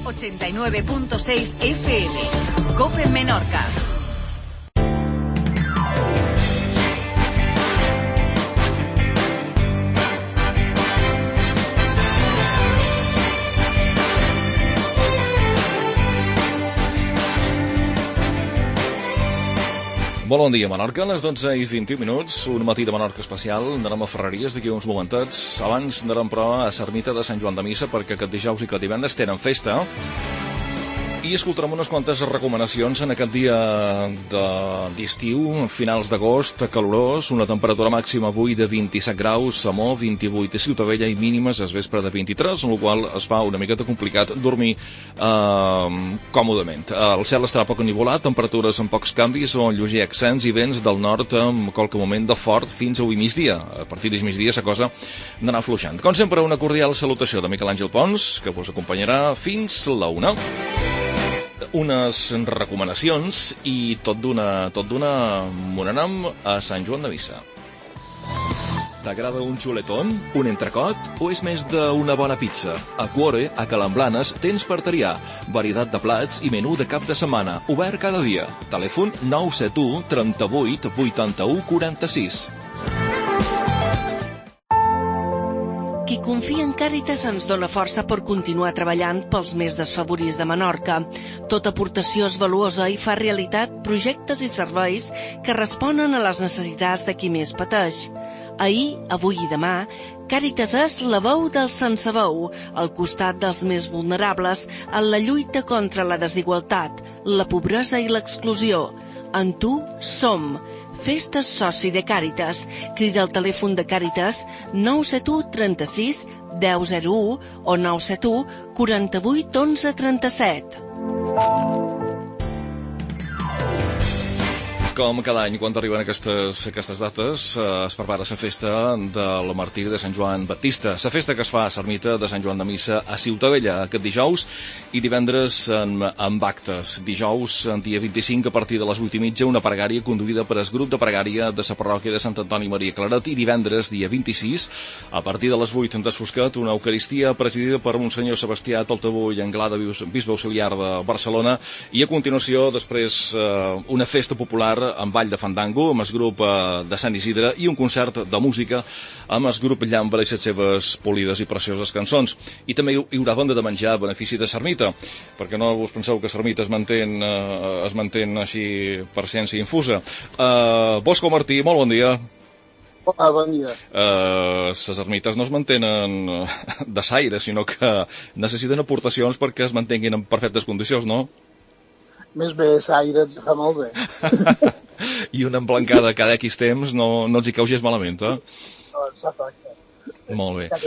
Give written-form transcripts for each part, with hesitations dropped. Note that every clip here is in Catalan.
89.6 FM. COPE Menorca. Molt bon dia, Menorca. A les 12:21, un matí de Menorca especial. Anarem a Ferreries d'aquí uns momentets. Abans anarem, però, a Sarmita de Sant Joan de Missa, perquè aquest dijous i aquest divendres tenen festa. I escoltarem unes quantes recomanacions en aquest dia d'estiu, finals d'agost, calorós, una temperatura màxima avui de 27 graus, Samó, 28 a Ciutadella i mínimes es vespre de 23, amb la qual es fa una miqueta complicat dormir còmodament. El cel estarà poc ennivolat, temperatures amb pocs canvis o lleuger accents i vents del nord amb qualque moment de fort fins avui migdia. A partir de migdia la cosa anarà afluixant. Com sempre, una cordial salutació de Miquel Àngel Pons, que us acompanyarà fins la 1. Unes recomanacions i tot d'una on anem a Sant Joan de Missa. T'agrada un xuletón, un entrecot o és més d'una bona pizza? A Cuore, a Calamblanes, tens per triar. Varietat de plats i menú de cap de setmana, obert cada dia. Telèfon 971 38 81 46. Qui confia en Càritas ens dona força per continuar treballant pels més desfavorits de Menorca. Tota aportació és valuosa i fa realitat projectes i serveis que responen a les necessitats de qui més pateix. Ahir, avui i demà, Càritas és la veu dels sense veu, al costat dels més vulnerables en la lluita contra la desigualtat, la pobresa i l'exclusió. En tu som. Fes-te soci de Càritas. Crida al telèfon de Càritas 971 36 1001 o 971 48 11 37. Com cada any, quan arriben aquestes dates, es prepara la festa del Martiri de Sant Joan Baptista. La festa que es fa a Sarmita de Sant Joan de Missa a Ciutadella aquest dijous i divendres amb actes. Dijous, dia 25, a partir de les 8:30, una pregària conduïda per el grup de pregària de la parròquia de Sant Antoni Maria Claret, i divendres, dia 26, a partir de les 8 d'Esfoscat, una eucaristia presidida per Monsenyor Sebastià Toltabull, Anglada, bisbe auxiliar de Barcelona, i a continuació, després, una festa popular amb ball de fandango, amb el grup de Sant Isidre, i un concert de música amb el grup Llambra i les seves polides i precioses cançons. I també hi haurà banda de menjar a benefici de Sarmita, perquè no us penseu que Sarmita es mantén així per ciència infusa. Bosco Martí, molt bon dia. Hola, bon dia. Les ermites no es mantenen de saire, sinó que necessiten aportacions perquè es mantinguin en perfectes condicions, no? Més bé, l'aire ens fa molt bé. I una emblancada cada X temps no els hi cau gens malament, eh? No, s'ha toca. Molt bé.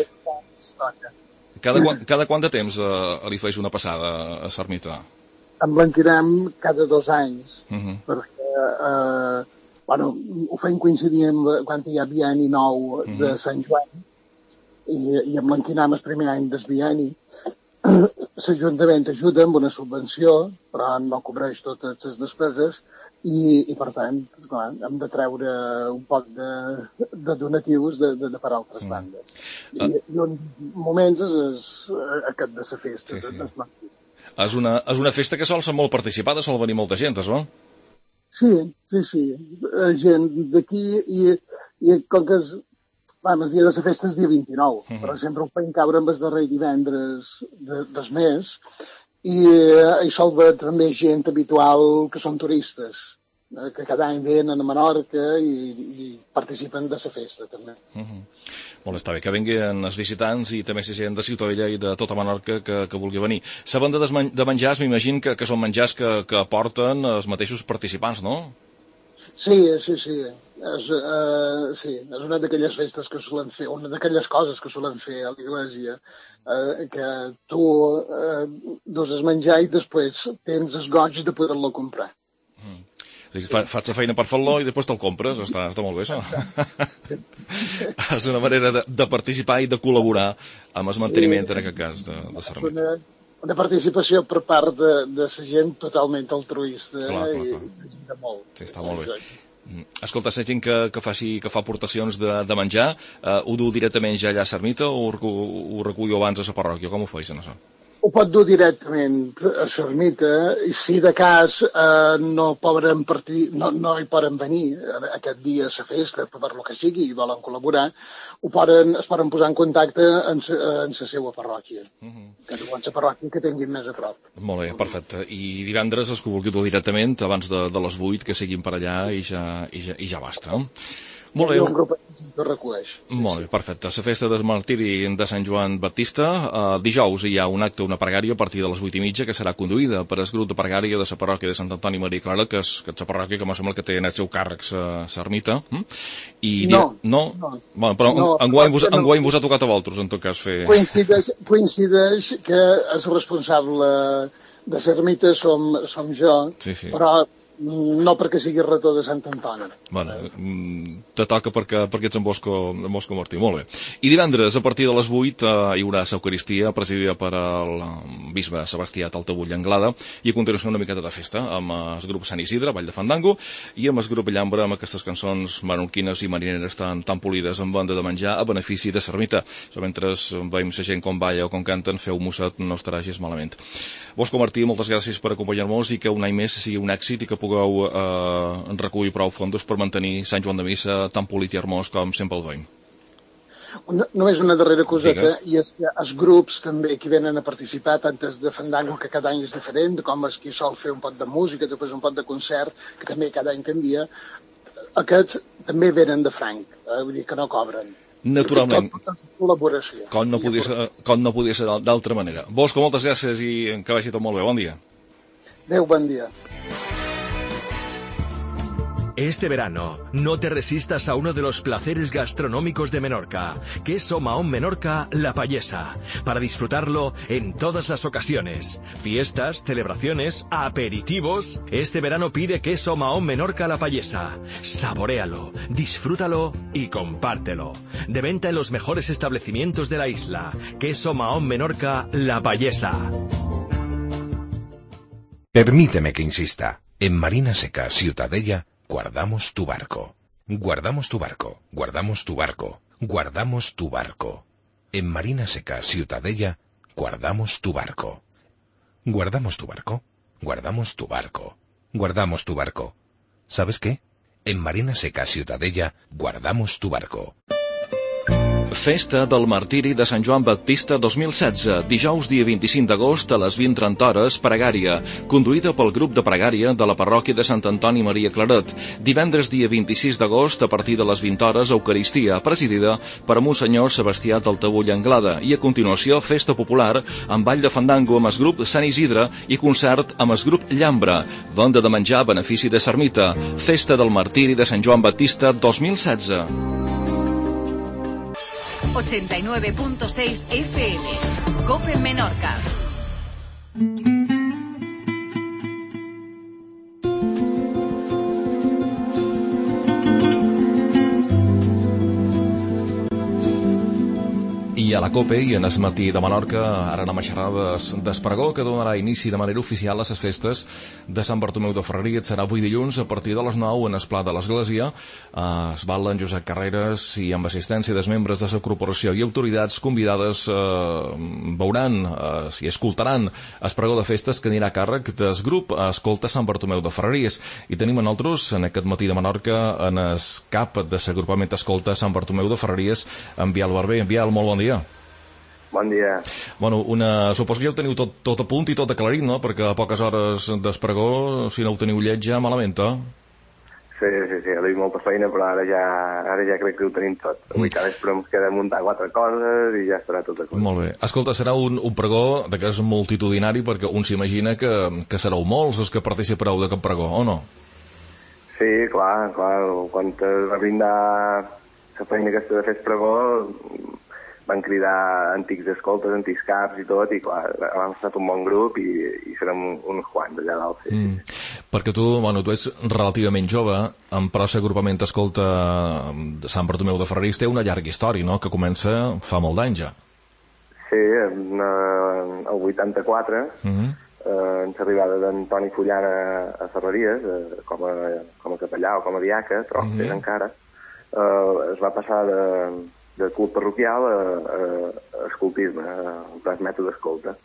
Cada temps Cada quant de temps li feis una passada a Sarmita? Emblanquirem cada 2 anys, perquè ho fem coincidir amb quan hi ha bienni nou de Sant Joan, i emblanquirem el primer any del bienni. L'Ajuntament ajuda amb una subvenció, però no cobreix totes les despeses, i per tant, hem de treure un poc de donatius de per altres bandes. I un moments és aquest de la festa. Sí. És una festa que sol ser molt participada, sol venir molta gent, no? Sí. Gent d'aquí, i com que el dia de la festa és dia 29, però sempre ho feim caure amb el darrer divendres del mes, i hi sol haver també gent habitual que són turistes, que cada any venen a Menorca i participen de la festa, també. Molt està bé, que vinguin els visitants i també la gent de Ciutadella i de tota Menorca que vulgui venir. La banda de menjars, m'imagino que són menjars que aporten els mateixos participants, no? Sí. És una d'aquelles festes que solen fer, una d'aquelles coses que solen fer a l'església, que tu dus el menjar i després tens el goig de poder-lo comprar. Fas la feina per fer-lo i després te'l compres, està molt bé, això. És una manera de participar i de col·laborar amb el manteniment, en aquest cas, de Sarmita. Una participació per part de la gent totalment altruista, i de molt. Sí, està molt bé. Escolta, la gent que fa aportacions de menjar, ho du directament ja allà a Sarmita o ho recullo abans a la parròquia? Com ho feis, això? Ho pot dur directament a l'ermita i si de cas no hi poden venir aquest dia a la festa per lo que sigui i volen col·laborar, es poden posar en contacte en la seva parròquia. Que llavors la parròquia que tinguin més a prop. Molt bé, perfecte. I divendres els que vulgui dur directament abans de les 8 que siguin per allà i ja basta. Molt bé. Hi ha un grup que recueix. Molt bé, perfecte. La festa del martiri de Sant Joan Baptista. Dijous hi ha un acte, una pregària a partir de les 8:30 que serà conduïda per el grup de pregària de la parròquia de Sant Antoni Maria Clara, que és la parròquia que em sembla que té en el seu càrrec l'ermita. No. Bueno, però enguany vos ha tocat a vosaltres, en tot cas, fer... Coincideix que el responsable de l'ermita som jo, però no perquè sigui rector de Sant Antoni. Bueno, te toca perquè ets en Bosco Martí, molt bé. I divendres, a partir de les 8, hi haurà l'Eucaristia presidida per el bisbe Sebastià Taltabull Anglada i a continuació una miqueta de festa amb el grup Sant Isidre, Vall de Fandango, i amb el grup Llambra, amb aquestes cançons menorquines i marineres tan polides amb banda de menjar a benefici de l'ermita. Mentre veiem la gent com balla o com canten, feu musset, no estarà gens malament. Bosco Martí, moltes gràcies per acompanyar-nos i que un any més sigui un èxit i que pugueu recollir prou fondos per mantenir Sant Joan de Missa tan polit i hermós com sempre el veiem. Només una darrera coseta, i és que els grups també que venen a participar, tant els de Fandango, que cada any és diferent, com els que sol fer un pot de música, després un pot de concert, que també cada any canvia, aquests també venen de franc, vull dir que no cobren. Naturalment. Col·laboració. Com no podia ser d'altra manera. Bosco, moltes gràcies i que vagi tot molt bé. Bon dia. Adéu, bon dia. Este verano, no te resistas a uno de los placeres gastronómicos de Menorca, Queso Mahón Menorca La Payesa, para disfrutarlo en todas las ocasiones. Fiestas, celebraciones, aperitivos. Este verano pide Queso Mahón Menorca La Payesa. Saboréalo, disfrútalo y compártelo. De venta en los mejores establecimientos de la isla. Queso Mahón Menorca La Payesa. Permíteme que insista. En Marina Seca, Ciutadella, guardamos tu barco. Guardamos tu barco. Guardamos tu barco. Guardamos tu barco. En Marina Seca, Ciutadella, guardamos tu barco. Guardamos tu barco. Guardamos tu barco. Guardamos tu barco. ¿Sabes qué? En Marina Seca, Ciutadella, guardamos tu barco. Festa del Martiri de Sant Joan Baptista 2016, dijous dia 25 d'agost a les 20:30 hores, pregària, conduïda pel grup de pregària de la parròquia de Sant Antoni Maria Claret. Divendres dia 26 d'agost, a partir de les 20 hores, Eucaristia, presidida per Monsenyor Sebastià Taltabull Anglada, i a continuació festa popular amb ball de fandango amb el grup Sant Isidre i concert amb el grup Llambra, venda de menjar a benefici de l'ermita. Festa del Martiri de Sant Joan Baptista 2016. 89.6 FM. COPE Menorca. I a la COPE i en el matí de Menorca ara anem a xerrar d'Espargó, que donarà inici de manera oficial a les festes de Sant Bartomeu de Ferreries. Serà avui dilluns a partir de les 9 en el Pla de l'Església. Es balla en Josep Carreras i amb assistència dels membres de la corporació i autoritats convidades veuran i escoltaran Espargó de festes que anirà a càrrec del grup Escolta Sant Bartomeu de Ferreries. I tenim a nosaltres en aquest matí de Menorca en el cap de l'agrupament Escolta Sant Bartomeu de Ferreries, en Biel Barber. En Biel, molt bon dia. Bon dia. Bueno, suposo que ja ho teniu tot a punt i tot aclarit, no? Perquè a poques hores d'Espargó, si no ho teniu lleig, ja malament, eh? Sí, ha d'haver molta feina, però ara ja crec que ho tenim tot. Avui cada vespre ens queda muntar 4 coses i ja estarà tot a punt. Molt bé. Escolta, serà un pregó d'aquest multitudinari, perquè un s'imagina que sereu molts els que participareu d'aquest pregó, o no? Sí, clar. Quan es va brindar la feina aquesta de fer pregó, van cridar antics escoltes, antics caps i tot, i clar, hem estat un bon grup i serem uns quants allà dalt. Sí. Perquè tu ets relativament jove, però l'agrupament Escolta de Sant Bartomeu de Ferreries té una llarga història, no?, que comença fa molt d'anys ja. Sí, el 84, en l'arribada d'Antoni Fullana a Ferreries, com a capellà o com a diaca, però encara, es va passar de cult parroquial a escoltisme, a el mètode escolta.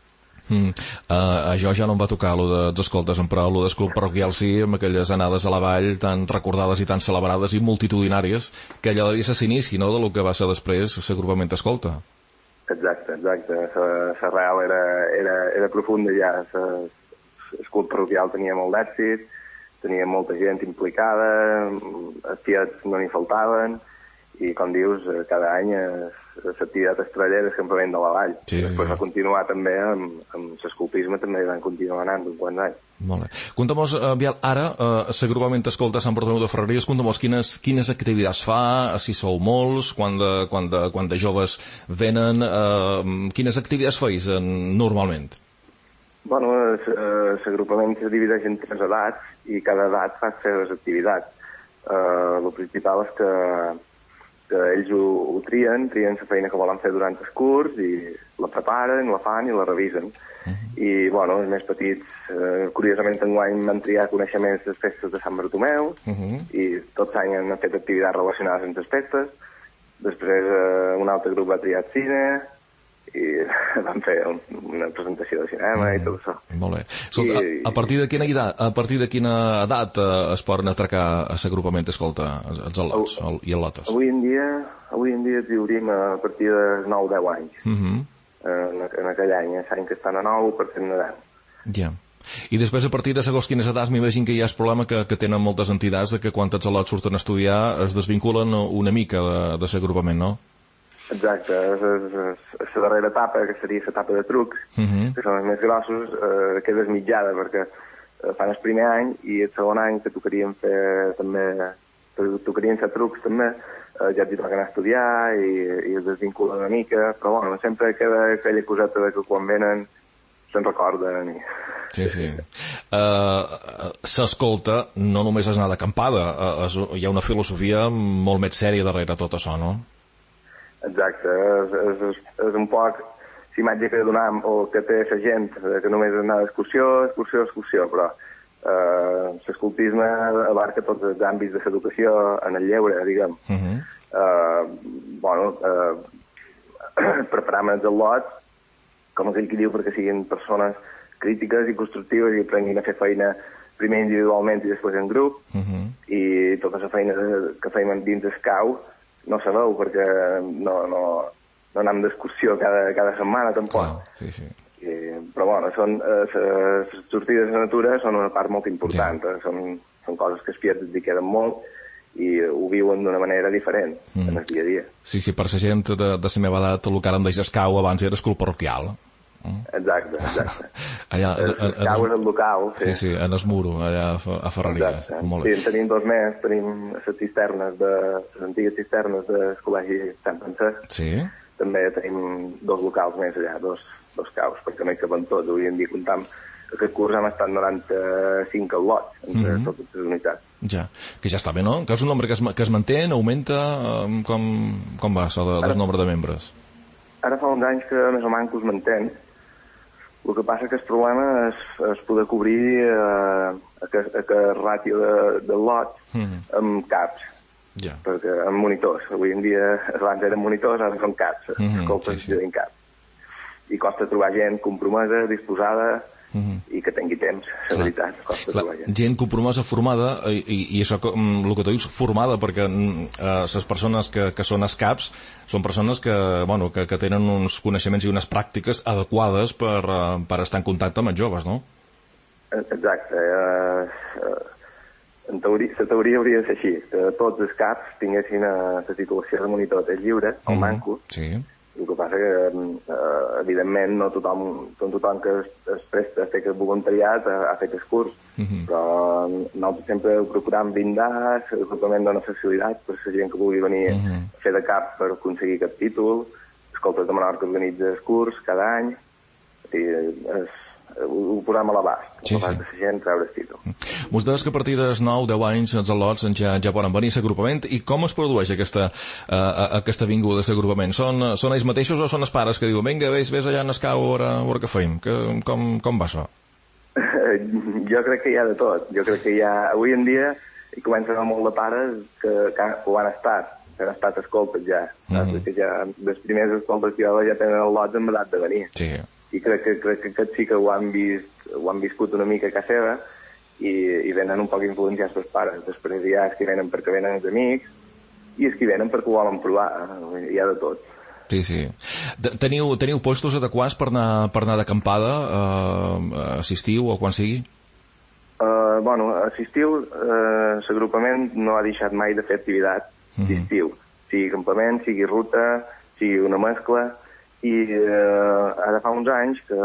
A jo ja no em va tocar allò dels escoltes, però allò del club parroquial sí, amb aquelles anades a la vall tan recordades i tan celebrades i multitudinàries, que allò devia ser l'inici, no?, del que va ser després l'agrupament escolta. Exacte. L'arrel era profunda ja. El club parroquial tenia molt d'èxit, tenia molta gent implicada, els tiets no n'hi faltaven, i, com dius, cada any l'activitat estrella era el campament de la vall. Després va continuar també amb l'escoltisme, també van continuar anant uns quants anys. Molt bé. Conta'mos, Biel, ara, l'agrupament escolta Sant Bartomeu de Ferreries, conta'mos quines activitats fa, si sou molts, quan de joves venen, quines activitats feis normalment? Bueno, l'agrupament se divideix en 3 edats i cada edat fa les seves activitats. El principal és que ells ho trien la feina que volen fer durant el curs i la preparen, la fan i la revisen. I, bueno, els més petits, curiosament, enguany van triar coneixements de les festes de Sant Bartomeu i tots l'any han fet activitats relacionades amb les festes. Després un altre grup va triar cine i van fer una presentació de cinema i tot això. Molt bé. Escolta, a partir de quina edat es poden atracar a l'agrupament escolta els al·lots i al·lotes? Avui en dia ens diurim a partir de 9-10 anys. En aquell any, l'any que estan a 9, per ser nedant. Ja. I després, a partir de segons quines edats, m'imagino que hi ha el problema que tenen moltes entitats de que quan els al·lots surten a estudiar es desvinculen una mica de l'agrupament, no? Exacte, la darrera etapa, que seria l'etapa de trucs, que són els més grossos, queda esmitjada, perquè fan el primer any i el segon any que tocarien fer trucs també, ja t'hi toquen a estudiar i es desvinculen una mica, però bueno, sempre queda aquella coseta de que quan venen se'n recorden. Sí. S'escolta, no només és anar d'acampada, hi ha una filosofia molt més sèria darrere tot això, no? Exacte, és un poc l'imatge que donem o que té la gent, que només és anar d'excursió, però l'escoltisme abarca tots els àmbits de l'educació en el lleure, diguem. Preparem els al·lots, com aquell que diu, perquè siguin persones crítiques i constructives i aprenguin a fer feina primer individualment i després en grup, i tota la feina que feim dins el CAU no se veu perquè no anem d'excursió cada setmana tampoc. Però bueno, les sortides a la natura són una part molt important, són coses que els tiets es dediquen molt i ho viuen d'una manera diferent en el dia a dia. Sí, per la gent de la meva edat, el que ara em deixes cau abans era el club parroquial. Exacte. Allà, el cau és el local. Sí, en el muro, allà a Ferreries. Sí, en tenim 2 més, tenim les antigues cisternes del Col·legi Sant Francesc. Sí. També tenim 2 locals més allà, dos caus, perquè no hi caben tots. Avui en dia comptam aquest curs han estat 95 al·lots entre totes les unitats. Ja, que ja està bé, no? Que és un nombre que es manté, augmenta? Com va això del nombre de membres? Ara fa uns anys que més o menys es mantén. El que passa que el problema és poder cobrir aquest ràtio de lots amb caps, perquè amb monitors. Avui en dia, abans eren monitors, ara són caps, escoltes en caps. I costa trobar gent compromesa, disposada i que tingui temps, la veritat, costa trobar gent. Gent compromesa, formada, i això, el que tu dius, formada, perquè les persones que són els caps són persones que tenen uns coneixements i unes pràctiques adequades per estar en contacte amb els joves, no? Exacte. La teoria hauria de ser així, que tots els caps tinguessin la titulació de monitor de lliure, el manco. Sí. El que passa que, evidentment, no tothom que es presta a fer aquest voluntariat ha fet el curs, però nosaltres sempre procurem blindar l'agrupament dona facilitats per la gent que vulgui venir a fer de cap per aconseguir aquest títol. Escoltes de Menorca organitza el curs cada any i ho posem a l'abast, a l'abast de la gent treure el títol. Mos deies que a partir dels 9-10 anys els al·lots ja poden venir a l'agrupament, i com es produeix aquesta vinguda a l'agrupament? Són ells mateixos o són els pares que diuen vinga, vés allà en el cau a veure què feim? Com va això? Jo crec que hi ha de tot. Jo crec que hi ha, avui en dia, hi comencen a molt de pares que ho han estat escoltes ja. Que ja les primeres escoltes que ja tenen al·lots amb edat de venir. Sí. i crec que aquests sí que ho han viscut una mica a casa seva i venen un poc influenciats pels pares. Després hi ha els que venen perquè venen els amics i els que venen perquè ho volen provar. Hi ha de tot. Sí. Teniu postos adequats per anar d'acampada a l'estiu o quan sigui? A l'estiu l'agrupament no ha deixat mai de fer activitat d'estiu. Sigui campament, sigui ruta, sigui una mescla, i ara fa uns anys que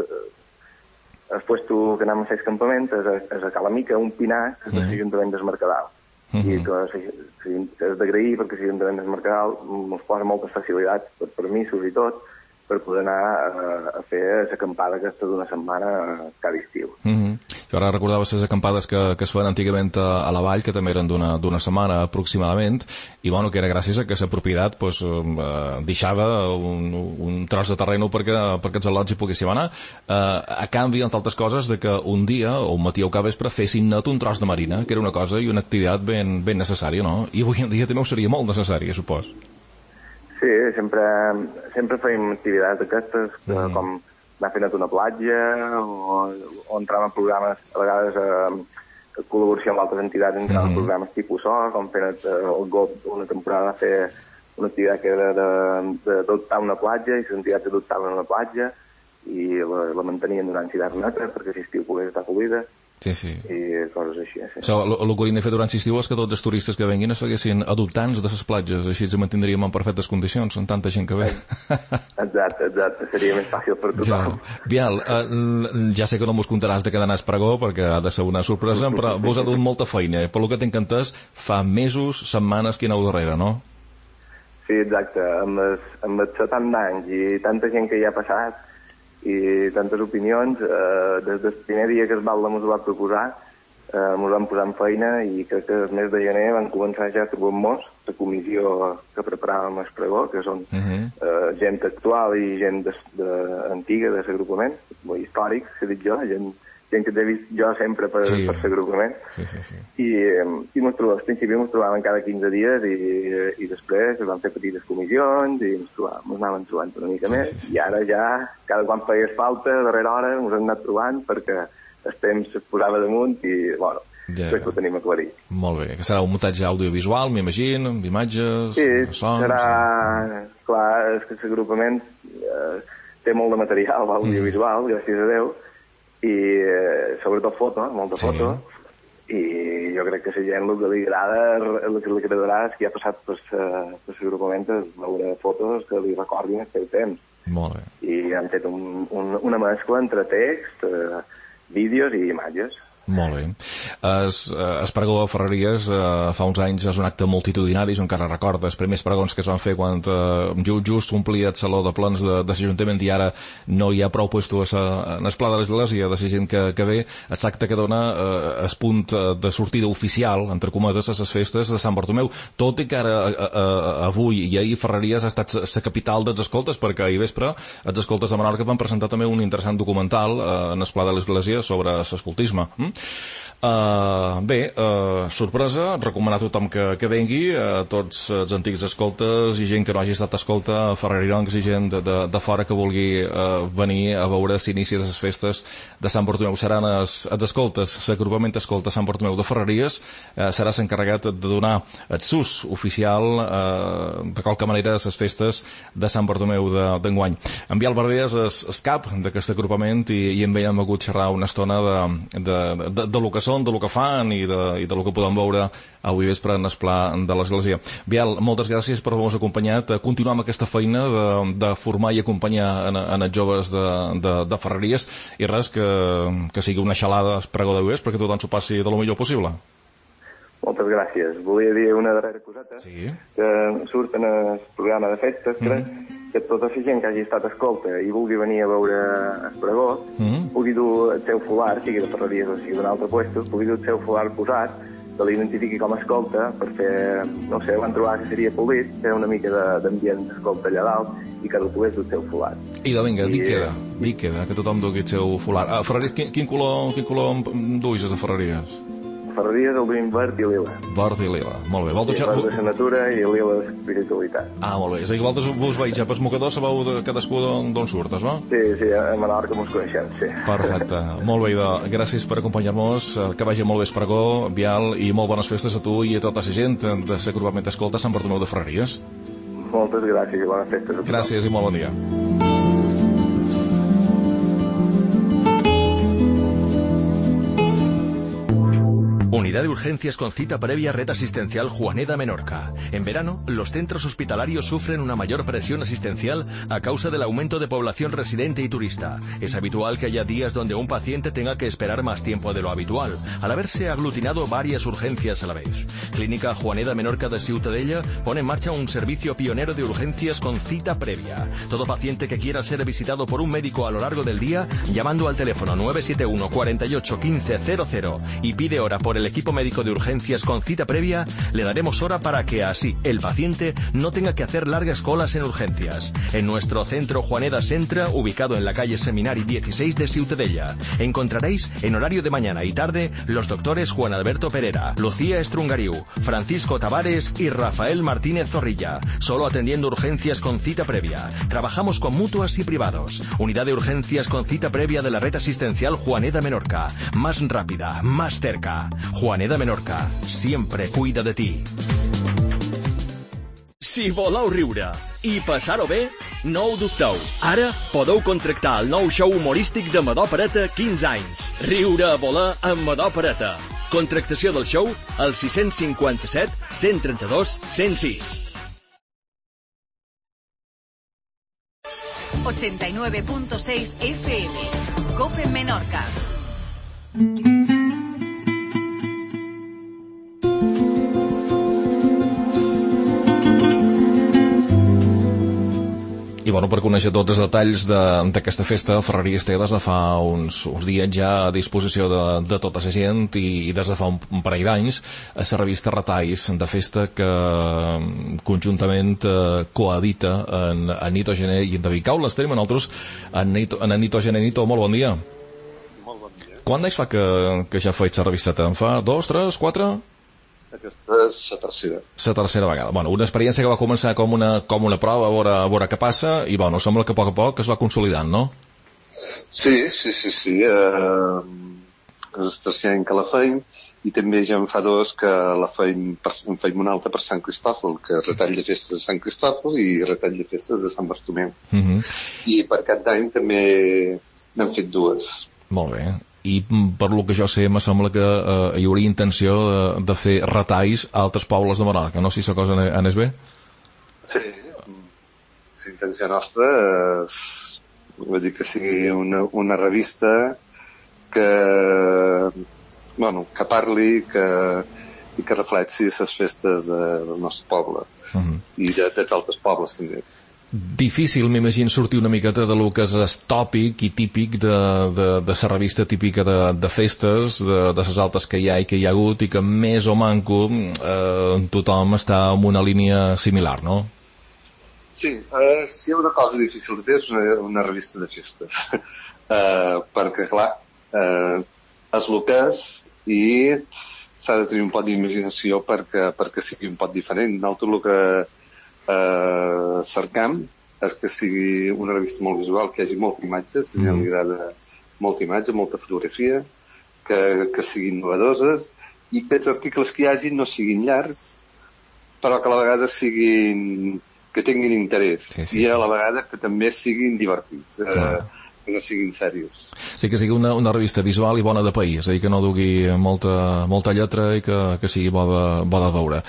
el puesto que anem a fer el campament és a Calamica, un pinar, que és l'Ajuntament del Mercadal. I que és d'agrair perquè l'Ajuntament del Mercadal ens posa moltes facilitats per permisos i tot per poder anar a fer l'acampada aquesta d'una setmana cada estiu. Jo ara recordava les acampades que es feien antigament a la vall, que també eren d'una setmana aproximadament, i bueno, que era gràcies a que la propietat deixava un tros de terreny perquè els al·lots hi poguéssim anar, a canvi, entre altres coses, de que un dia, o un matí o cap vespre, fessin net un tros de marina, que era una cosa i una activitat ben necessària, no? I avui en dia també ho seria molt necessària, supos. Sí, sempre fèiem activitats aquestes, com anar fent una platja, o entrar en programes, a vegades en col·laboració amb altres entitats, entrar en programes tipus SO, com fent el GOP una temporada a fer una activitat que era d'adoptar una platja, i les entitats adoptaven una platja, i la mantenien durant 6 metres, perquè l'estiu pogués estar polida. Sí. I coses així, sí. El que hauríem de fer durant l'estiu és que tots els turistes que venguin es feguessin adoptants de les platges, així ens mantindríem en perfectes condicions, amb tanta gent que ve. Exacte, seria més fàcil per tothom. Biel, ja sé que no mos contaràs de què d'anar a Esparregó, perquè ha de ser una sorpresa, però vos ha dut molta feina, pel que t'he entès, fa mesos, setmanes que aneu darrere, no? Sí, exacte, amb els 70 anys i tanta gent que hi ha passat, i tantes opinions, des del primer dia que es va proposar, ens vam posar en feina i crec que el mes de gener van començar ja a trobar-nos la comissió que preparàvem a Esparregó, que són gent actual i gent antiga de l'agrupament, històric, que dic jo, gent que t'he vist jo sempre per l'agrupament. I al principi ens trobàvem cada 15 dies i després es van fer petites comissions i ens anàvem trobant una mica més. I ara ja, cada quan feies falta, a darrera hora, ens hem anat trobant perquè el temps es posava damunt i, bueno, crec que ho tenim aclarit. Molt bé, que serà un muntatge audiovisual, m'imagino, amb imatges, sons... Serà... Clar, és que l'agrupament té molt de material audiovisual, gràcies a Déu, i sobretot foto, molta foto, i jo crec que la gent el que li agradarà és que ha passat per l'agrupament és veure fotos que li recordin el seu temps. Molt bé. I han fet una mescla entre text, vídeos i imatges. Molt bé. Es pregó a Ferreries fa uns anys és un acte multitudinari, jo encara recordo els primers pregons que es van fer quan just omplia el saló de plens de l'Ajuntament i ara no hi ha prou puesto en el pla de l'església de la gent que ve. El acte que dona el punt de sortida oficial, entre cometes, a les festes de Sant Bartomeu, tot i que ara avui i ahir Ferreries ha estat la capital dels escoltes, perquè ahir vespre els escoltes de Menorca van presentar també un interessant documental en el pla de l'església sobre l'escoltisme. Sorpresa, recomanar a tothom que vengui, a tots els antics escoltes i gent que no hagi estat escolta, ferrerironcs i gent de fora que vulgui venir a veure l'inici de les festes de Sant Bartomeu. Seran els escoltes, l'agrupament escolta Sant Bartomeu de Ferreries serà l'encarregat de donar el sus oficial de qualque manera a les festes de Sant Bartomeu d'enguany. En Biel Barber és cap d'aquest agrupament i amb ell hem hagut xerrar una estona de lo que són, de lo que fan i de lo que podem veure avui vespre en el pla de l'església. Biel, moltes gràcies per haver-nos acompanyat. Continuar amb aquesta feina de formar i acompanyar en els joves de Ferreries i res, que sigui una xalada el pregó de vespre perquè tothom s'ho passi de lo millor possible. Moltes gràcies. Volia dir una darrera coseta que surt en el programa de festes, crec, que tota la gent que hagi estat escolta i vulgui venir a veure el pregó, pugui dur el seu folar, sigui de Ferreries o sigui d'un altre puesto, pugui dur el seu folar posat, que l'identifiqui com a escolta, per fer, no sé, van trobar que seria polit, fer una mica d'ambient d'escolta allà dalt i que el pogués dur el seu folar. I vinga, dic queda, que tothom dugui el seu folar. Ferreries, quin color duis de Ferreries? Ferreries el duim verd i lila. Verd i lila, molt bé. Verd de la natura i lila d'espiritualitat. Molt bé. És a dir que vosaltres vos veig ja pels mocadors, sabeu cadascú d'on surtes, no? Sí, a Menorca mos coneixem, sí. Perfecte. Molt bé, gràcies per acompanyar-nos, que vagi molt bé Espargó, Bial, i molt bones festes a tu i a tota la gent de la Grup Escolta Sant Bartomeu de Ferreries. Moltes gràcies i bones festes a tothom. Gràcies i molt bon dia. Unidad de urgencias con cita previa Red Asistencial Juaneda Menorca. En verano, los centros hospitalarios sufren una mayor presión asistencial a causa del aumento de población residente y turista. Es habitual que haya días donde un paciente tenga que esperar más tiempo de lo habitual, al haberse aglutinado varias urgencias a la vez. Clínica Juaneda Menorca de Ciutadella pone en marcha un servicio pionero de urgencias con cita previa. Todo paciente que quiera ser visitado por un médico a lo largo del día, llamando al teléfono 971 48 15 00 y pide hora por el equipo médico de urgencias con cita previa, le daremos hora para que así el paciente no tenga que hacer largas colas en urgencias. En nuestro centro Juaneda Centra, ubicado en la calle Seminari 16 de Ciutadella, encontraréis en horario de mañana y tarde los doctores Juan Alberto Pereira, Lucía Estrungariu, Francisco Tavares y Rafael Martínez Zorrilla, solo atendiendo urgencias con cita previa. Trabajamos con mutuas y privados. Unidad de urgencias con cita previa de la Red Asistencial Juaneda Menorca. Más rápida, más cerca. Juaneda Menorca, sempre cuida de ti. Si voleu riure i passar-ho bé, no ho dubteu. Ara podeu contractar el nou show humorístic de Madó Pereta 15 anys. Riure a voler amb Madó Pereta. Contractació del show al 657 132 106. 89.6 FM. COPE Menorca. I bueno, per conèixer tots els detalls d'aquesta festa, Ferreries té des de fa uns dies ja a disposició de tota la gent i des de fa un parell d'anys a la revista Retalls de festa que conjuntament coedita en Nito Gené i en David Caules. Tenim nosaltres en Nito Gené. Nito, molt bon dia. Molt bon dia. Quant d'anys fa que ja feis la revisteta? En fa 2, 3, 4? Aquesta és la tercera. La tercera vegada. Bueno, una experiència que va començar com una prova, a veure què passa, i bueno, sembla que a poc es va consolidant, no? Sí. És el tercer any que la feim, i també ja en fa 2 que en feim una altra per Sant Cristòfol, que és retall de festes de Sant Cristòfol i retall de festes de Sant Bartomeu. I per Cap d'Any també n'hem fet 2. Molt bé. I per lo que jo sé, me sembla que hi hauria intenció de fer retalls a altres pobles de Menorca, no? Si la cosa anés bé? Sí, la intenció nostra és que sigui una revista que parli i que reflexi les festes del nostre poble i dels altres pobles també. Difícil, m'imagino, sortir una miqueta de lo que és tòpic i típic de la revista típica de festes, de les altres que hi ha i que hi ha hagut, i que més o manco tothom està en una línia similar, no? Sí, si hi ha una cosa difícil de fer és una revista de festes, perquè clar, és el que és i s'ha de tenir un poc d'imaginació perquè sigui un poc diferent. Nosaltres el que cercam és que sigui una revista molt visual, que hi hagi moltes imatges, a mi m'agrada molta imatge, molta fotografia, que siguin novedoses i que els articles que hi hagi no siguin llargs, però que a la vegada que tinguin interès i a la vegada que també siguin divertits, que no siguin serios. Sí, que sigui una revista visual i bona de país, és a dir, que no dugui molta lletra i que sigui bo de veure.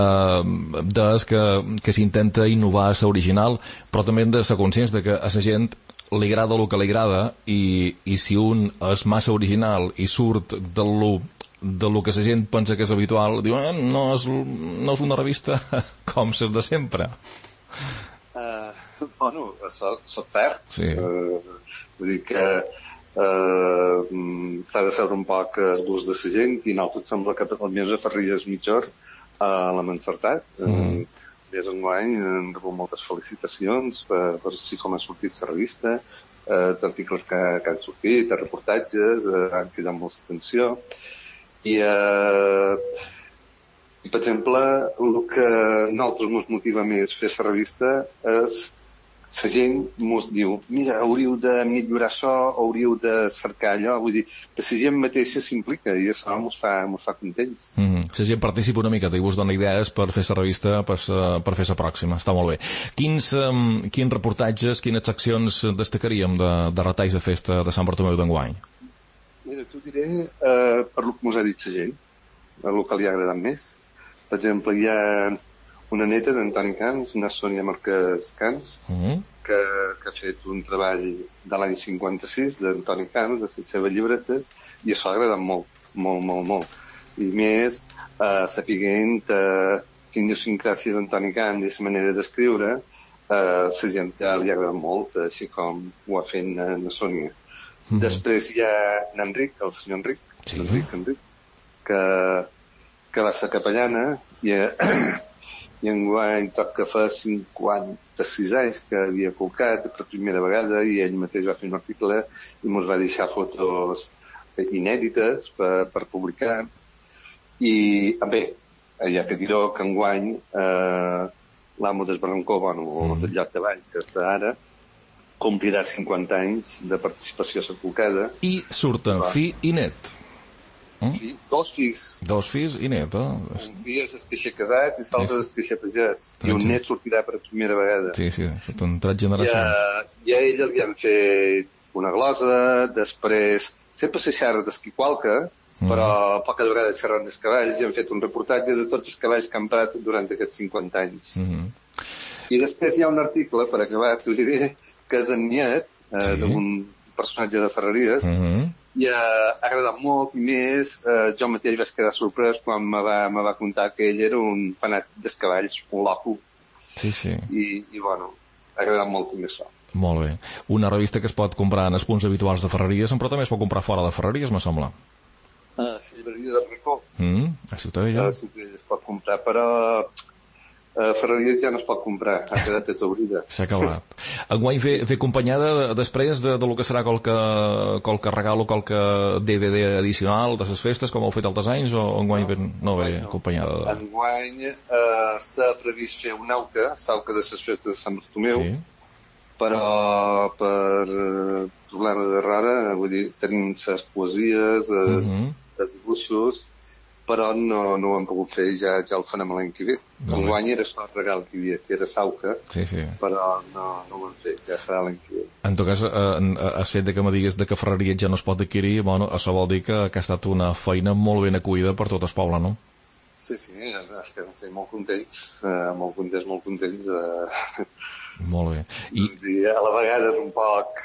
Que s'intenta innovar a ser original, però també hem de ser conscients de que a la gent li agrada el que li agrada i si un és massa original i surt de lo que la gent pensa que és habitual, diu, no és una revista com les de sempre. Bueno, això és cert. Sí. Vull dir que s'ha de fer un poc el gust de la gent i nosaltres sembla que almenys a Ferreries Mitjor l'hem encertat. Des d'enguany hem rebut moltes felicitacions per així com ha sortit la revista, els articles que han sortit, els reportatges, han cridat molta atenció I per exemple, el que a nosaltres ens motiva més fer la revista és la gent ens diu, mira, hauríeu de millorar això, hauríeu de cercar allò, vull dir, que la gent mateixa s'implica i això ens fa contents. La gent participa una mica i vos dona idees per fer la revista, per fer la pròxima, està molt bé. Quins reportatges, quines seccions destacaríem de retalls de festa de Sant Bartomeu d'enguany? Mira, t'ho diré per el que ens ha dit la gent, el que li ha agradat més. Per exemple, hi ha una neta d'Antoni Cans, una Sònia Marquès Cans, que ha fet un treball de l'any 56 d'Antoni Cans, de la seva llibreta, i això ha agradat molt, molt, molt, molt. I més, sapiguent la idiosincràsia d'Antoni Cans i la manera d'escriure, la gent ja li ha agradat molt, així com ho ha fet na Sònia. Després hi ha l'Enric, el senyor Enric, Enric, que va ser capellana i enguany toca fa 56 anys que havia colcat per primera vegada i ell mateix va fer un article i ens va deixar fotos inèdites per publicar. I bé, hi ha que dir que enguany l'amo d'Esbarrancó, o del lloc de Vall, que està ara, complirà 50 anys de participació a la colcada. I surten fi i net. Sí, dos fills i net, Un fill és el que s'ha casat i l'altre és el que s'ha pagès. I un net sortirà per primera vegada. Sí, són 3 generacions. I a ella li han fet una glosa, després sempre se xerra d'esquiqualca, però poca vegada xerrant dels cavalls i han fet un reportatge de tots els cavalls que han parat durant aquests 50 anys. I després hi ha un article, per acabar, t'ho diré, que és en Niet, d'un personatge de Ferreries, i ha agradat molt, i més jo mateix vaig quedar sorprès quan me va contar que ell era un fanàtic dels cavalls, un loco. I bueno, ha agradat molt també això. Molt bé. Una revista que es pot comprar en els punts habituals de Ferreries, però també es pot comprar fora de Ferreries, me sembla. A la llibreria de Ricó. A Ciutadella. A Ciutadella es pot comprar, però Ferreries ja no es pot comprar, ha quedat exhaurida. S'ha acabat. Enguany ve acompanyada després de lo que serà qualque regal o qualque DVD addicional de les festes, com heu fet altres anys, o enguany no ve acompanyada? Enguany està previst fer un auca de les festes de Sant Bartomeu, però per problemes de rara, vull dir, tenim les poesies, els dibuixos, però no ho hem pogut fer, ja el farem l'any que ve. Enguany era el regal que hi havia, que era Sauca, però no ho hem fet, ja serà l'any que ve. En tot cas, el fet que me digues que Ferreries ja no es pot adquirir, bueno, això vol dir que ha estat una feina molt ben acollida per tot el poble, no? Sí, és que estem molt contents, molt contents. Molt bé. I a la vegada és un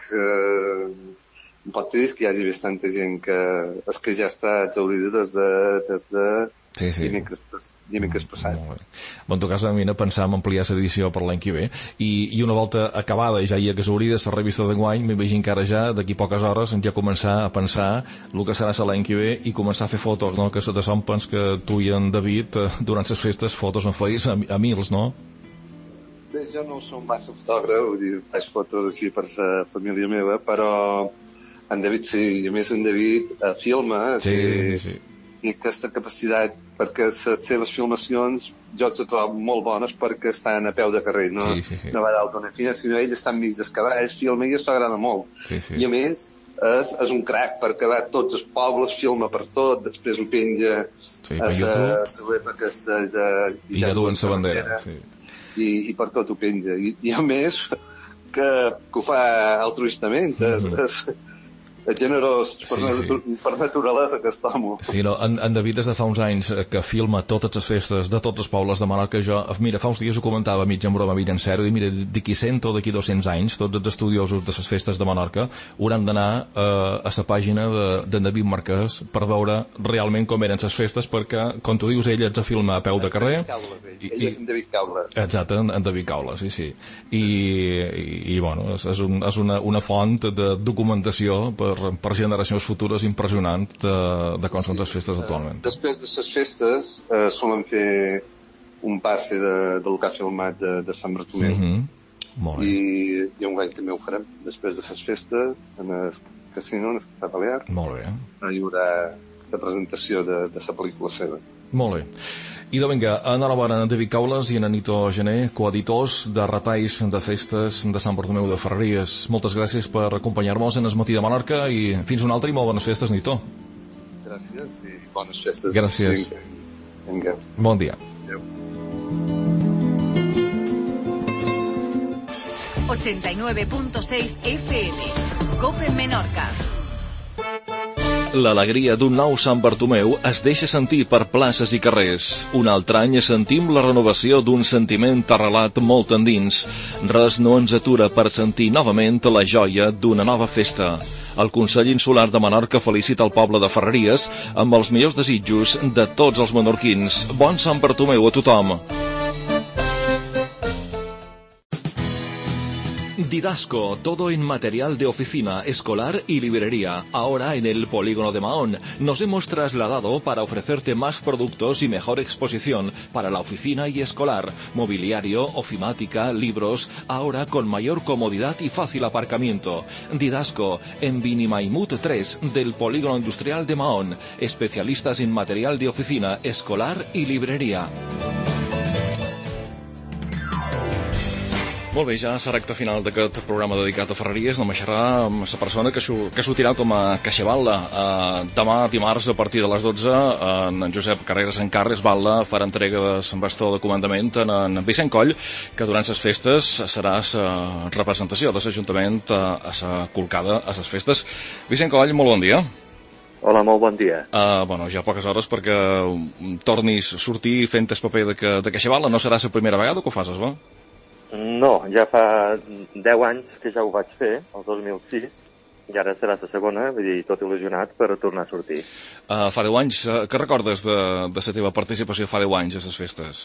poc trist que hi hagi bastanta gent que ja està exhaurida des de dimecres passat. En tot cas, a mi no pensàvem ampliar l'edició per l'any que ve, i una volta acabada i ja hi ha exhaurida la revista d'enguany, m'imagino que ara ja, d'aquí poques hores, ja començar a pensar el que serà l'any que ve i començar a fer fotos, no? Que de sompens que tu i en David, durant les festes, fotos en feis a mils, no? Bé, jo no som massa fotògraf, vull dir, faig fotos així per la família meva, però en David sí, i a més en David filma, i aquesta capacitat, perquè les seves filmacions jo les trobo molt bones perquè estan a peu de carrer, no va dalt d'una fina, sinó ell està enmig dels cavalls, filma, i això agrada molt. I a més, és un crac per acabar tots els pobles, filma per tot, després ho penja a la web aquesta i ja duen la bandera i per tot ho penja, i a més que ho fa altruistament, és generós per naturalesa aquest home. Sí, no, en David des de fa uns anys que filma totes les festes de tots els pobles de Menorca. Mira, fa uns dies ho comentava mig en broma, mig en sèrio, i mira, d'aquí 100 o d'aquí 200 anys tots els estudiosos de les festes de Menorca hauran d'anar a la pàgina de David Marquès per veure realment com eren les festes, perquè, com tu dius, ell ets a filmar a peu de carrer. Ell és en David Caules. Exacte, en David Caules, sí. I bueno, és una font de documentació per generacions futures impressionant de com són les festes actualment. Després de les festes solen fer un passe del que ha filmat de Sant Bartomeu. I un any també ho farem després de les festes en el casino, en el Cafè Balear. Molt bé. Hi haurà la presentació de la pel·lícula seva. Molt bé. I de vinga, enhorabona a David Caules i a Nito Gené, coeditors de retalls de festes de Sant Bartomeu de Ferreries. Moltes gràcies per acompanyar-nos en el Matí de Menorca i fins una altra i molt bones festes, Nito. Gràcies i bones festes. Gràcies. Vinga. Bon dia. Adéu. 89.6 FM. COPE Menorca. L'alegria d'un nou Sant Bartomeu es deixa sentir per places i carrers. Un altre any sentim la renovació d'un sentiment arrelat molt endins. Res no ens atura per sentir novament la joia d'una nova festa. El Consell Insular de Menorca felicita el poble de Ferreries amb els millors desitjos de tots els menorquins. Bon Sant Bartomeu a tothom! Didasco, todo en material de oficina, escolar y librería. Ahora en el Polígono de Mahón. Nos hemos trasladado para ofrecerte más productos y mejor exposición para la oficina y escolar. Mobiliario, ofimática, libros, ahora con mayor comodidad y fácil aparcamiento. Didasco, en Vinimaimut 3 del Polígono Industrial de Mahón. Especialistas en material de oficina, escolar y librería. Molt bé, ja a la recta final d'aquest programa dedicat a Ferreries, anem a xerrar amb la persona que sortirà com a caixabatla. Demà, dimarts, a partir de les 12, en Josep Carreras Encarres Batla farà entrega del bastó de comandament en Vicent Coll, que durant les festes serà la representació de l'Ajuntament a la colcada a les festes. Vicent Coll, molt bon dia. Hola, molt bon dia. Bueno, ja poques hores perquè tornis a sortir fent el paper de caixabatla. No serà la primera vegada que ho fas, va? No, ja fa 10 anys que ja ho vaig fer, el 2006, i ara serà la segona, vull dir, tot il·lusionat per tornar a sortir. Fa 10 anys, què recordes de la teva participació fa 10 anys a les festes?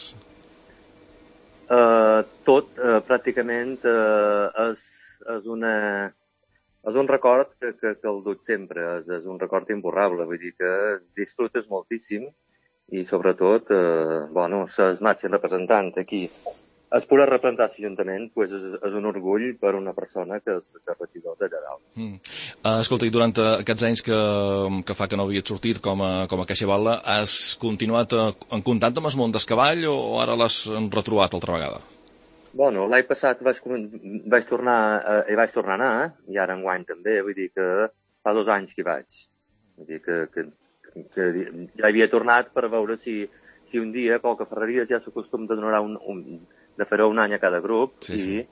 Tot, pràcticament, és un record que el dut sempre, és un record imborrable, vull dir que disfrutes moltíssim i, sobretot, ser màxim representant aquí. Es poder representar l'Ajuntament és un orgull per una persona que és regidor d'allà dalt. Escolta, i durant aquests anys que fa que no havies sortit com a caixabatla, has continuat en contacte amb el món del cavall o ara l'has retrobat altra vegada? Bueno, l'any passat vaig tornar a anar, i ara enguany també, vull dir que fa 2 anys que hi vaig. Vull dir que ja havia tornat per veure si un dia, com que Ferreries ja s'acostuma de donar de fer un any a cada grup, i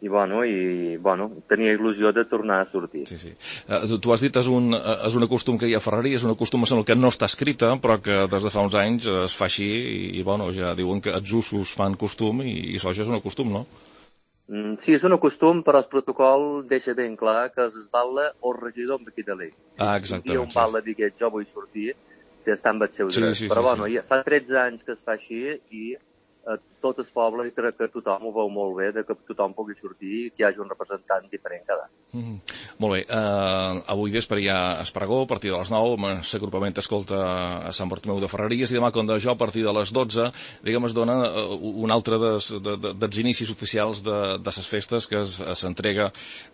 tenia il·lusió de tornar a sortir. Sí. Tu has dit és un costum que hi ha a Ferreries, és un costum en el que no està escrita, però que des de fa uns anys es fa així, i ja diuen que els usos fan costum, i això ja és un costum, no? Sí, és un costum, però el protocol deixa ben clar que es batla o regidor amb aquí de l'ell. Exactament. Si un batla digués jo vull sortir, està amb el seu dret. Però fa 13 anys que es fa així i tot el poble, i crec que tothom ho veu molt bé, que tothom pugui sortir i que hi hagi un representant diferent cada any. Molt bé. Avui vespre hi ha espregó, a partir de les 9, l'agrupament escolta a Sant Bartomeu de Ferreries, i demà, com de jo, a partir de les 12, es dona un altre dels inicis oficials de les festes, que és l'entrega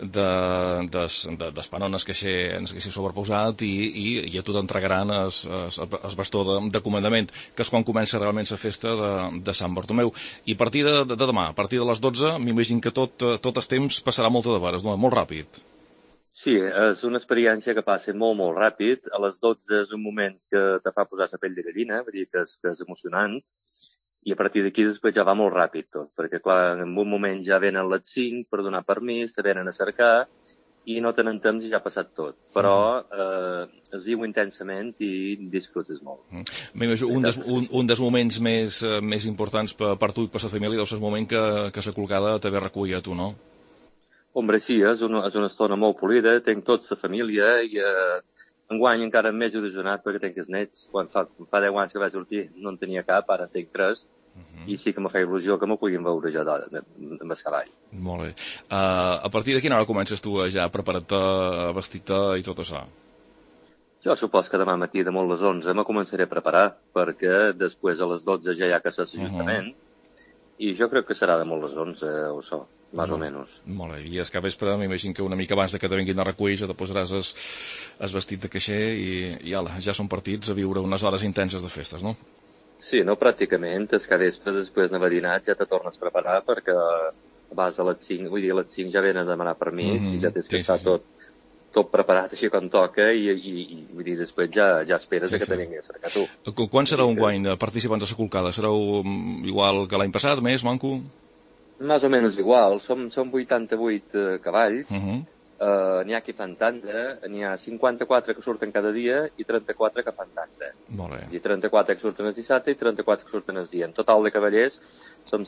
des panones que s'hi sobreposat, i a tot entregaran el bastó de comandament, que és quan comença realment la festa de Sant Bartomeu. I a partir de demà, a partir de les 12, m'imagino que tot el temps passarà molt de veres, molt ràpid. Sí, és una experiència que passa molt, molt ràpid. A les 12 és un moment que te fa posar la pell de gallina, vull dir que és emocionant, i a partir d'aquí després ja va molt ràpid tot, perquè clar, en un moment ja venen les 5 per donar permís, te venen a cercar, i no tenen temps i ja ha passat tot. Però es viu intensament i disfrutes molt. Un dels moments més importants per tu i per la família deu ser el moment que la colcada t'ha recull a tu, no? Hombre, sí, és una estona molt polida, tenc tota la família i enguany encara més il·lusionat perquè tenc els nets. Quan fa 10 anys que vaig sortir no en tenia cap, ara en tenc 3. I sí que me fa il·lusió que m'ho puguin veure ja amb el cavall. Molt bé. A partir de quina hora comences tu ja a preparar-te, a vestir-te i tot això? Jo supos que demà matí de molt les 11 me començaré a preparar, perquè després a les 12 ja hi ha que ser l'Ajuntament, i jo crec que serà de molt les 11 o so, més o menys. Molt bé, i és que a vespre m'imagino que una mica abans que te vinguin a recollir ja te posaràs el vestit de caixer i ala, ja són partits a viure unes hores intenses de festes, no? Sí, no, pràcticament, és que a vespre, després d'haver dinat, ja te tornes a preparar perquè vas a les 5, vull dir, a les 5 ja venen a demanar permís i ja tens que estar tot preparat així com toca i vull dir, després ja esperes que te vingui a cercar tu. Quan serà un guany de participants a la Colcada? Sereu igual que l'any passat, més, manco? Més o menys igual, som 88 cavalls, n'hi ha que fan tanda, n'hi ha 54 que surten cada dia i 34 que fan tanda. Molt bé. I 34 que surten el dissabte i 34 que surten el dia. En total de cavallers som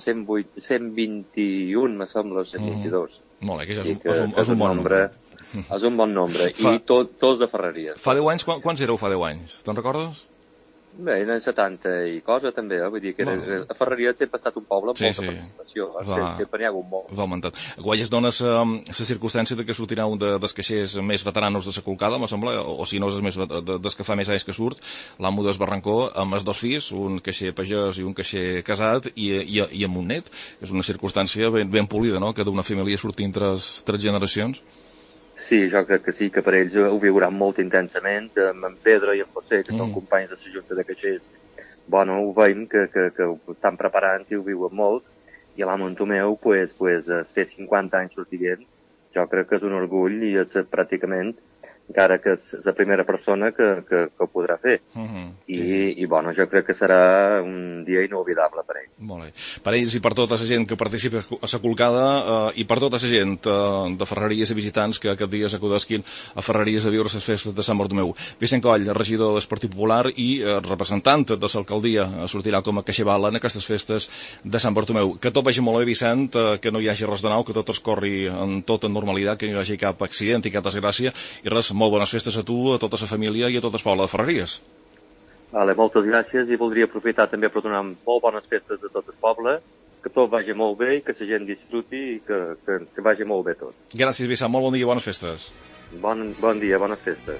121, me sembla, 122. Molt bé, que és un bon nombre. És un bon nombre, i tots de ferreries. Fa 10 anys, quants éreu fa 10 anys? Te'n recordes? Bé, eren 70 i cosa, també, vull dir que a Ferreries sempre ha estat un poble amb molta participació, sempre n'hi ha hagut molt. Va augmentant. Guai, es dona la circumstància de que sortirà un dels caixers més veteranos de la Colcada, me sembla, o si no és més des que fa més anys que surt, l'amo del Barrancó, amb els dos fills, un caixer pagès i un caixer casat, i amb un net. És una circumstància ben polida, no?, que d'una família sortint tres generacions. Sí, jo crec que sí, que per ells ho viuran molt intensament. En Pedro i en José, que són companys de la Junta de Caixers, bueno, ho veiem que ho estan preparant i ho viuen molt. I l'amo Tomeu, pues, fer 50 anys sortint, jo crec que és un orgull i és pràcticament, encara que és la primera persona que ho podrà fer. I bueno, jo crec que serà un dia inoblidable per ells. Molt bé. Per ells i per tota la gent que participa a la Colcada i per tota la gent de Ferreries i visitants que aquest dia s'acudesquin a Ferreries a viure les festes de Sant Bartomeu. Vicent Coll, regidor del Partit Popular i representant de l'alcaldia, sortirà com a caixaval en aquestes festes de Sant Bartomeu. Que tot vagi molt bé, Vicent, que no hi hagi res de nou, que tot es corri en tota normalitat, que no hi hagi cap accident i cap desgràcia, i res, molt bones festes a tu, a tota la família i a tot el poble de Ferreries. Vale, moltes gràcies, i voldria aprofitar també per donar molt bones festes a tot el poble, que tot vagi molt bé i que la gent disfruti i que vagi molt bé tot. Gràcies, Vicent, molt bon dia i bones festes. Bon dia, bones festes.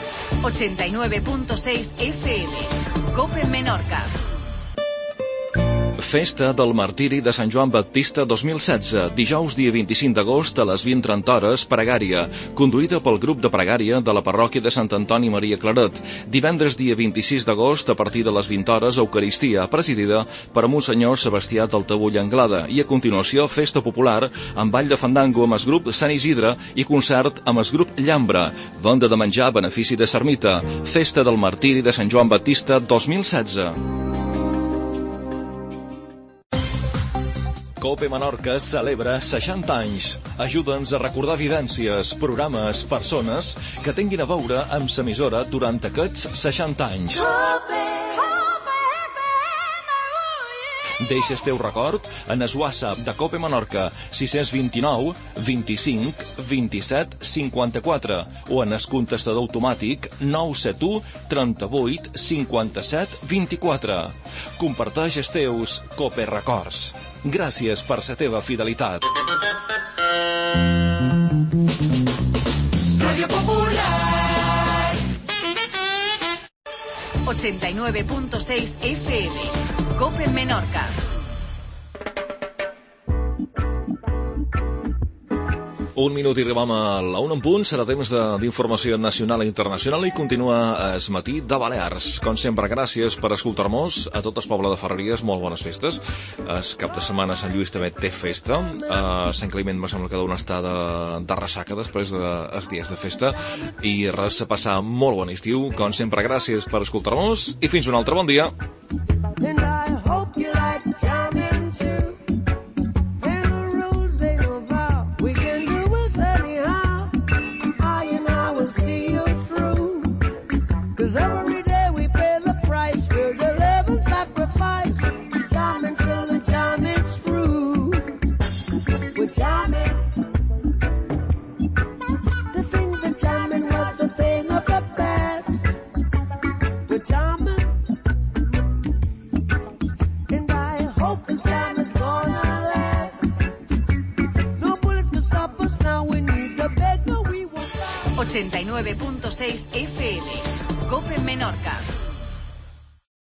89.6 FM, COPE Menorca. Festa del Martiri de Sant Joan Baptista 2016, dijous dia 25 d'agost a les 20:30 hores, pregària, conduïda pel grup de pregària de la parròquia de Sant Antoni Maria Claret. Divendres dia 26 d'agost, a partir de les 20 hores, Eucaristia, presidida per Monsenyor Sebastià d'Altabull Anglada, i a continuació festa popular amb ball de fandango amb el grup Sant Isidre i concert amb el grup Llambra, venda de menjar a benefici de Sarmita. Festa del Martiri de Sant Joan Baptista 2016. COPE Menorca celebra 60 anys. Ajuda'ns a recordar vivències, programes, persones que tinguin a veure amb l'emissora durant aquests 60 anys. Deixa el teu record en el WhatsApp de COPE Menorca 629 25 27 54 o en el contestador automàtic 971 38 57 24. Comparteix els teus COPE records. Gràcies per la teva fidelitat. Radio Popular 89.6 FM, COPE Menorca. Un minut i arribam a la 1 en punt. Serà temps d'informació nacional i internacional i continua el matí de Balears. Com sempre, gràcies per escoltar-nos. A tot el poble de Ferreries, molt bones festes. El cap de setmana Sant Lluís també té festa. Sant Climent me sembla que deu estar de ressaca després dels dies de festa. I res, a passar molt bon estiu. Com sempre, gràcies per escoltar-nos i fins un altre bon dia. .6 FM, COPE Menorca.